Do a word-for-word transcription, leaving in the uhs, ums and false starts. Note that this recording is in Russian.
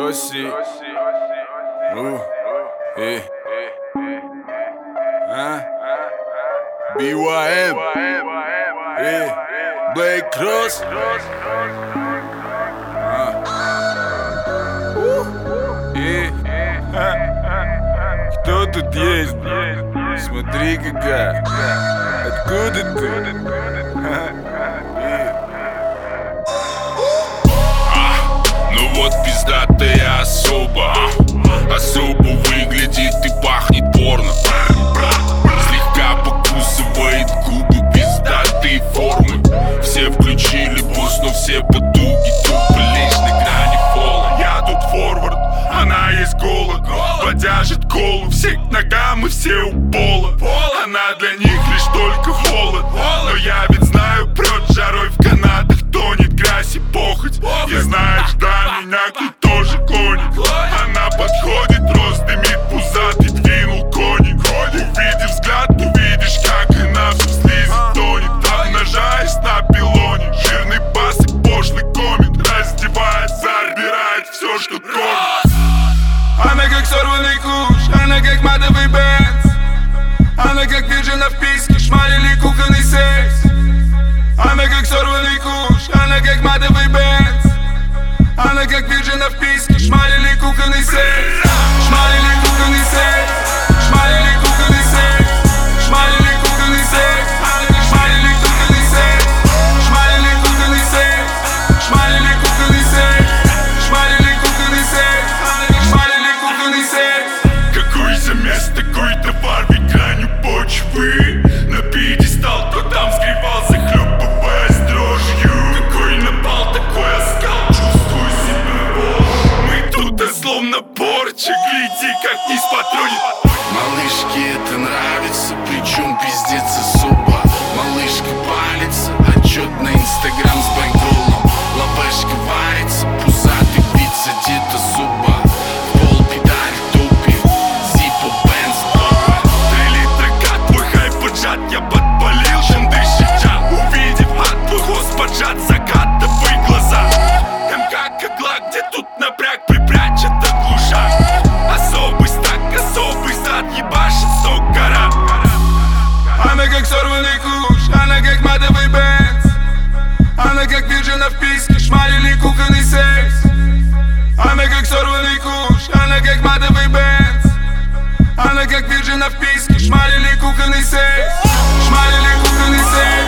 Росси, ну, э, а, би уай эм, э, Black Cross, а, э, кто тут есть? Смотри какая, откуда ты? Ну вот пиздатая особа, особо выглядит и пахнет порно. Слегка покусывает губы, пиздатые формы. Все включили бус, но все потуги тупо лишь на грани фола. Я тут форвард, она есть голод, подяжет колу всех к ногам и все у пола. Она для них лишь только холод, но я ведь знаю, прет жарой в канатах, тонет грязь и похоть. И знаешь, да, меня тут тоже клонит. Она подходит, рост имеет пузатый, двинул кони. Увидишь взгляд, увидишь, как она в слизи тонет. Обнажаясь на пилоне, жирный бас и пошлый коммент. Раздевает, забирает все, что кормит. Она как сорванный куш, она как матовый бенз. Она как вирджина в писке, шмаль или кухонный секс. Она как сорванный куш, она как матовый бенз. Она как вирджина в писке, шмаль или кухонный секс. Шмаль или кухонный секс. Шмаль или кухонный секс. Шмаль или кухонный секс. Шмаль или кухонный секс. Шмаль или кухонный секс. Шмаль или кухонный секс. Шмаль или кухонный секс. Шмаль или кухонный секс. Какой замес, такой товар в экране почвы. На пьедестал, кто там скрипал, захлебываясь дрожью. Какой напал, такой оскал, чувствую себя бог. Мы тут словно порча, гляди, как низ патронит. Малышке это нравится, причем пиздец особо. Малышка палится, отчет на инстаграм с байкролом. Лавешка варится, пузатый бит задет особо. В пол педаль топит, зипо бенз бога. Три литра гад, твой хайп поджат, я подпалил, чем дышит чат. Увидев ад, твой хвост поджат, закатывай глаза. МК как лак, где тут напряг, припрячет от глуша. Особый стак, особый зад, ебашит сок гора. Она как сорванный куш, она как матовый бенз. Она как вирджина в писке, шмаль или кухонный секс. Она как сорванный куш, она как матовый бенз. Она как вирджина в писке, шмаль или кухонный секс. Шмаль или кухонный секс.